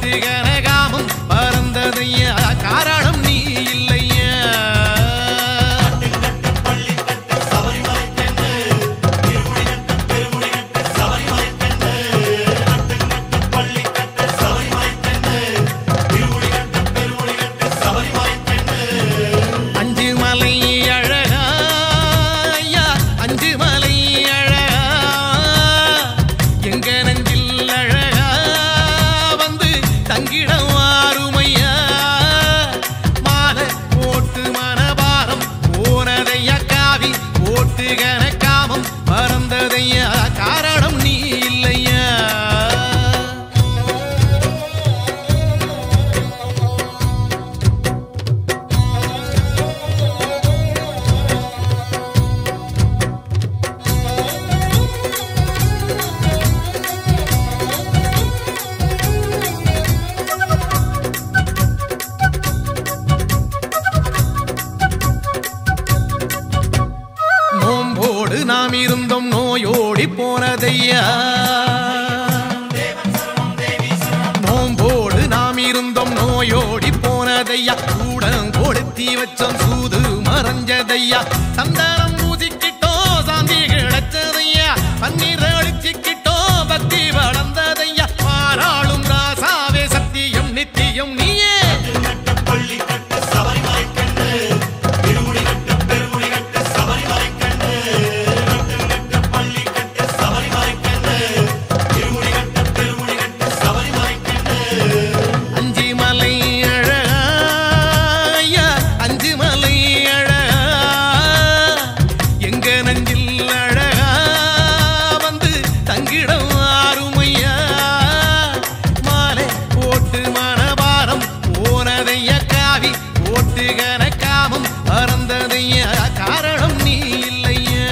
போட்டு கனகாமம் பறந்ததையா காரணம் நீ இல்லையா காரணம் நீ இல்லையா நோம்போடு நாம் இருந்தோம் நோயோடி போனதையா நோம்போடு நாம் இருந்தோம் நோயோடி போனதையா கூடம் கொடுத்தி வச்சோம் சூது மறைஞ்சதையா சந்தனம் பூசிக்கிட்டோம் சாந்தி கிடைச்சதையா பன்னீர் அழிச்சிக்கிட்டோம் பக்தி வளர்ந்ததையா பாராளும் ராசாவே சத்தியம் நித்தியம் நீயே காரணம் நீ இல்லையா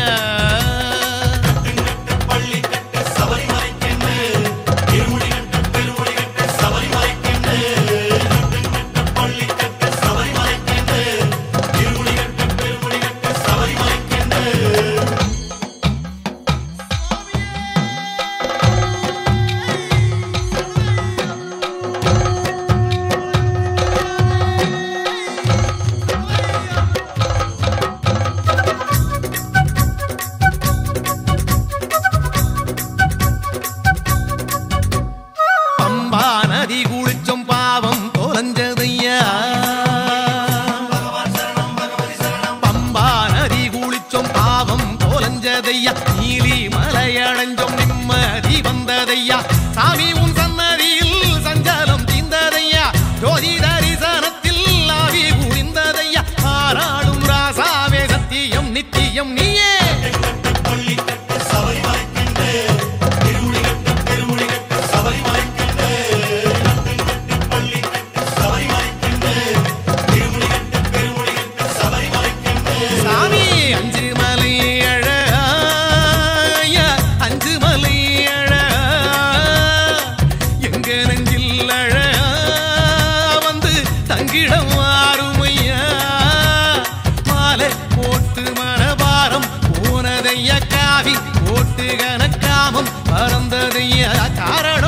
நதி குளிச்சோம் பாவம் தொலைஞ்சதையா பம்பா நதி குளிச்சோம் பாவம் தொலைஞ்சதையா நீலி மலை அடைஞ்சோம் நிம்மதி வந்ததையா சாமி உன் சன்னதியில் சஞ்சலம் தீர்ந்ததையா ஜோதி தரிசனத்தில் ஆவி குளிர்ந்ததையா ஆராளும் ராசாவே சத்தியம் நித்தியம் நீயே தங்கிடம் ஆறுமையா மாலை போட்டு மனபாரம் போனதையா காவி போட்டு கனக்காமம் பறந்ததையா காரணம்